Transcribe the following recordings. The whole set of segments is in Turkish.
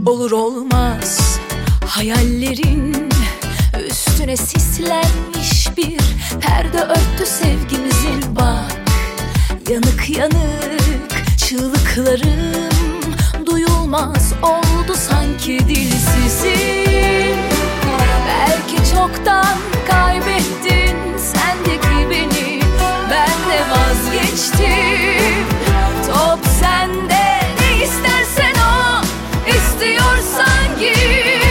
Olur olmaz hayallerin üstüne sislenmiş bir perde örttü sevgimizin. Bak yanık yanık çığlıklarım duyulmaz oldu sanki dilsizim. Belki çoktan kaybettin sendeki beni, ben de vazgeçtim. Top sende, ne istersen o, istiyorsan git.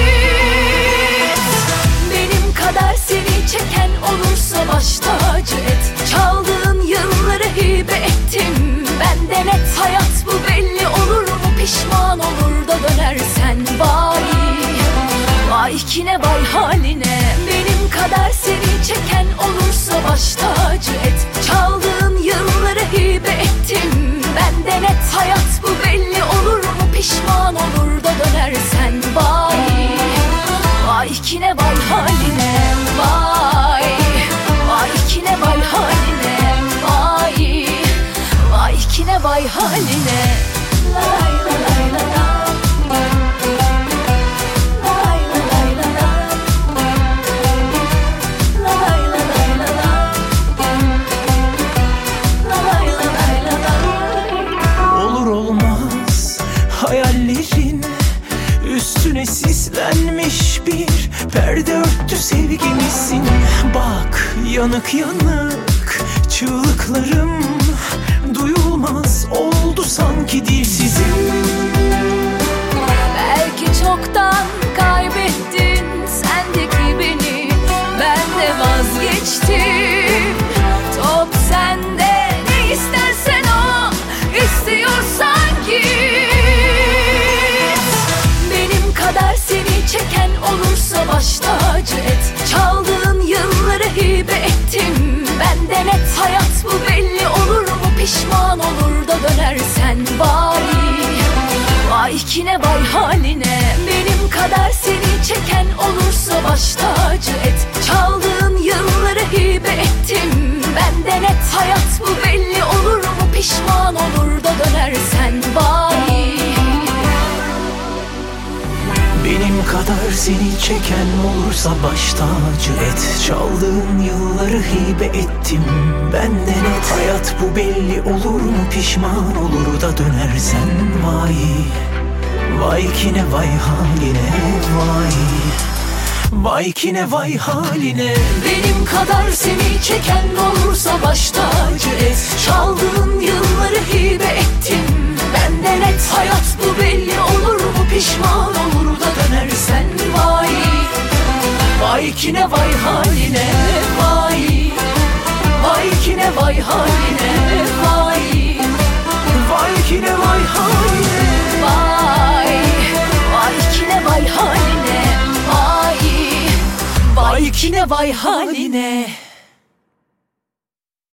Benim kadar seni çeken olursa baş tacı et. Çaldığın yılları hibe ettim ben de net. Hayat bu belli olur mu, pişman olur da dönersen. Vay vay kine vay haline. Benim kadar seni çeken olursa baş tacı et. Çaldığın yılları hibe ettim ben de net. Hayat bu belli olur mu, pişman olur da dönersen. Vay vay kine vay haline. Vay vay kine vay haline. Vay vay kine vay haline. Lay lay lay lay lay. Hayallerin üstüne sislenmiş bir perde örttü sevgimizin. Bak yanık yanık çığlıklarım duyulmaz oldu sanki dilsizim. Belki çoktan kaybettin sendeki beni, ben de vazgeçtim. Top sende, ne istersen o, istiyorsan git. Benim kadar seni çeken olursa baş tacı et. Çaldığın yılları hibe ettim ben de net. Hayat bu belli olur mu, pişman olur da dönersen. Vay vay kine vay haline. Benim kadar seni çeken olursa baş tacı et. Çaldığın yılları hibe ettim ben de net. Hayat bu belli olur mu, pişman olur da dönersen. Vay benim kadar seni çeken olursa baş tacı et. Çaldığın yılları hibe ettim ben de net. Hayat bu belli olur mu, pişman olur da dönersen. Vay vay kine vay haline. Vay vay kine vay haline. benim kadar seni çeken olursa baş tacı et. Çaldığın yılları hibe ettim ben de net. Hayat bu belli olur mu, pişman olur da dönersen. Vay vay kine vay haline. Vay vay kine vay haline. Vay Vay kine vay haline. vay vay kine vay haline. Vay vay kine vay haline.